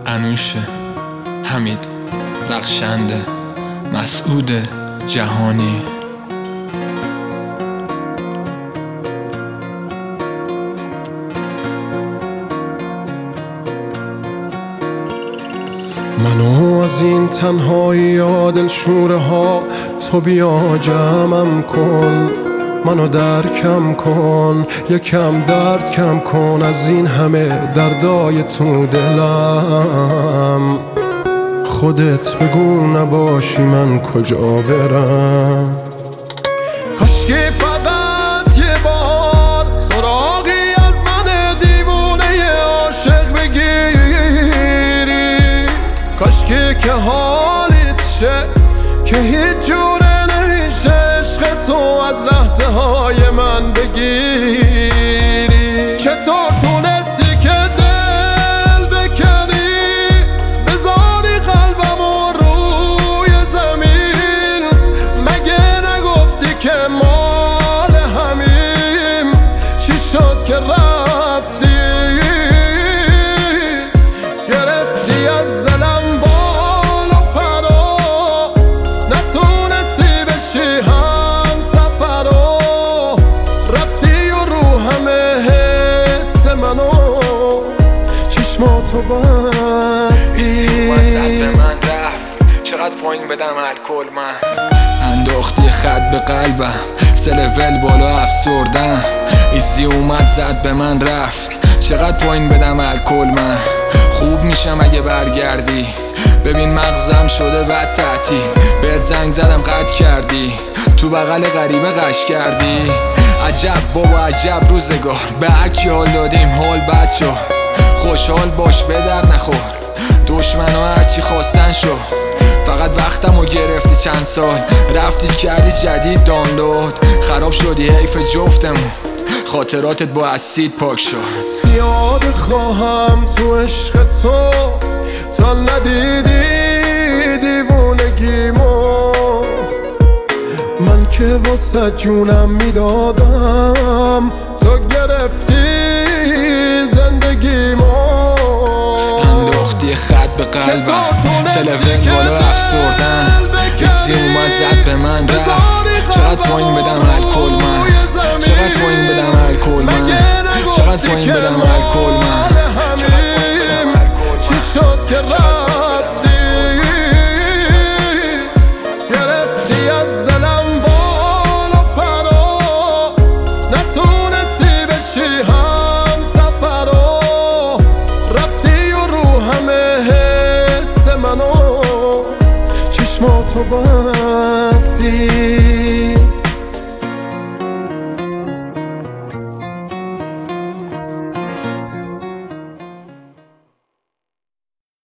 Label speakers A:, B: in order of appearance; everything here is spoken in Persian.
A: انوشه، حمید رخشنده، مسعود جهانی.
B: منو از این تنهایی یا دلشوره ها تو بیا جمعم کن، منو درکم کن، یکم درد کم کن از این همه دردای تو دلم. خودت بگو نباشی من کجا برم. کاشکی فقط یه بار سراغی از من دیوونه عاشق بگیری، کاشکی که حالیت شه که هیچ جوره نمیشه عشق تو از لحظه های من بگیری. چطور تونستی که دل بکنی بذاری قلبمو روی زمین؟ مگه نگفتی که مال همیم؟ چی شد که رفتی؟ گرفتی از دلم بال و پرا، نتونستی بشی هم سفر و رفتی و رو همه حس منو چشماتو بستی.
A: به من رفت چقدر پایین بدم الکل من انداختی خط به قلبم، سه لول بالا افسردم، ایزی اومد زد به من رفت چقدر پایین بدم الکل من. خوب میشم اگه برگردی، ببین مغزم شده بد تعطیل، بهت زنگ زدم قطع کردی، تو بغل غریبه قش کردی. عجب بابا عجب روزگار، به هر کی حال دادیم حال بد شد. خوشحال باش به در نخور، دشمن ها هرچی خواستن شد. فقط وقتمو گرفتی چند سال، رفتی کردی جدید دانلود، خراب شدی حیف جفتمون، خاطراتت با اسید پاک شد.
B: زیاد خواهم تو عشق تو تا ندیدی دیوونگیمو، من که واسه جونم میدادم تو گرفتی زندگیمو.
A: انداختی خط به قلبم، سه لول بالا افسردم، ایزی اومد زد به من رفت چقدر پایین بدم الکل من، چقدر پایین بدم الکل من، چقدر پایین بدم الکل من.
B: چی شد که رفتی؟ گرفتی از دلم بال و پرا، نتونستی بشی هم سفر و رفتی و رو همه حس منو چشماتو بستی.